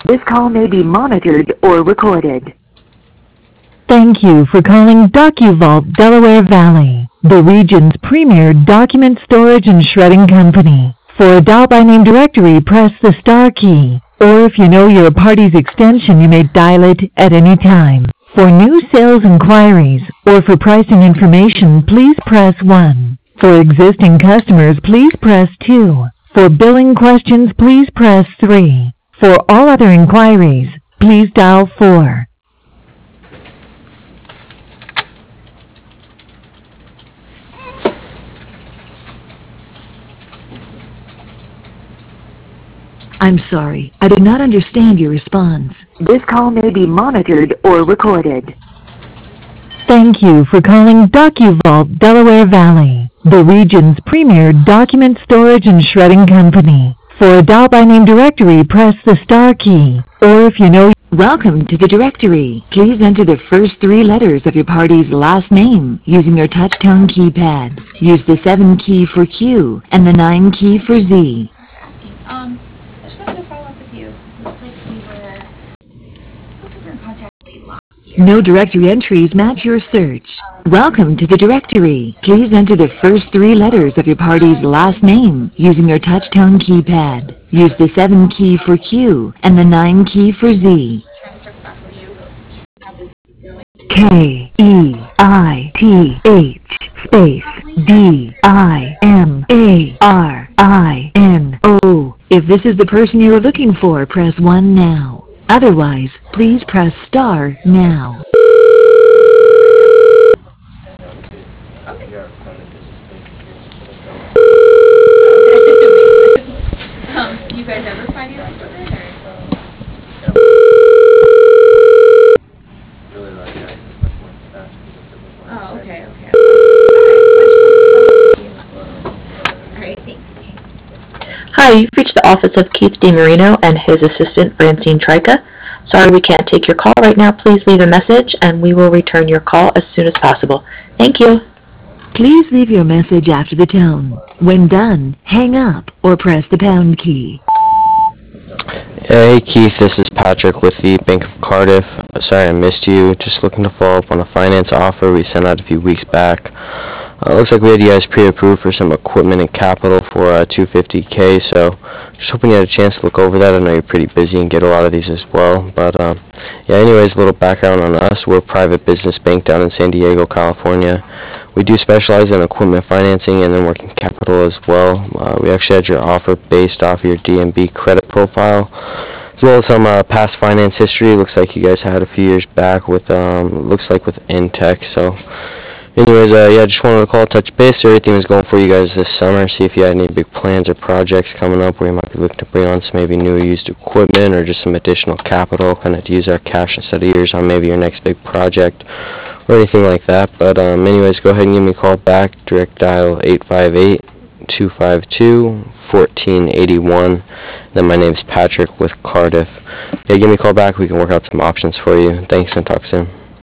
This call may be monitored or recorded. Thank you for calling DocuVault Delaware Valley, the region's premier document storage and shredding company. For a dial by name directory, press the star key, or if you know your party's extension, you may dial it at any time. For new sales inquiries or for pricing information, please press 1. For existing customers, please press 2. For billing questions, please press 3. For all other inquiries, please dial 4. I'm sorry, I did not understand your response. This call may be monitored or recorded. Thank you for calling DocuVault Delaware Valley, the region's premier document storage and shredding company. For a dial by name directory, press the star key, or if you know... Welcome to the directory. Please enter the first 3 letters of your party's last name using your touch-tone keypad. Use the 7 key for Q and the 9 key for Z. I just wanted to follow up with you. Looks like we were in contact late last year. No directory entries match your search. Welcome to the directory. Please enter the first 3 letters of your party's last name using your touch-tone keypad. Use the 7 key for Q and the 9 key for Z. Trying to circle back with you. Have this going. Keithh space DIMARINO. If this is the person you are looking for, press 1 now. Otherwise, please press star now. Do you guys ever finance equipment, or? Oh, okay. Alright, thanks. Hi, you've reached the office of Keith DiMarino and his assistant Francine Trika. Sorry we can't take your call right now. Please leave a message and we will return your call as soon as possible. Thank you. Please leave your message after the tone. When done, hang up or press the pound key. Hey Keith, this is Patrick with the Bank of Cardiff. Sorry I missed you. Just looking to follow up on a finance offer we sent out a few weeks back. Looks like we had you guys pre-approved for some equipment and capital for $250K, so just hoping you had a chance to look over that. I know you're pretty busy and get a lot of these as well, but yeah, anyways, a little background on us. We're a private business bank down in San Diego, California. We do specialize in equipment financing and then working capital as well. We actually had your offer based off your DNB credit profile, as well as some past finance history. Looks like you guys had a few years back with, looks like with Intech. So anyways, yeah, just wanted to call, touch base. Everything was going for you guys this summer. See if you had any big plans or projects coming up where you might be looking to bring on some maybe new or used equipment or just some additional capital, kind of to use our cash instead of yours on maybe your next big project or anything like that. But anyways, go ahead and give me a call back. Direct dial 858-252-1481. Then my name's Patrick with Cardiff. Yeah, give me a call back. We can work out some options for you. Thanks and talk soon.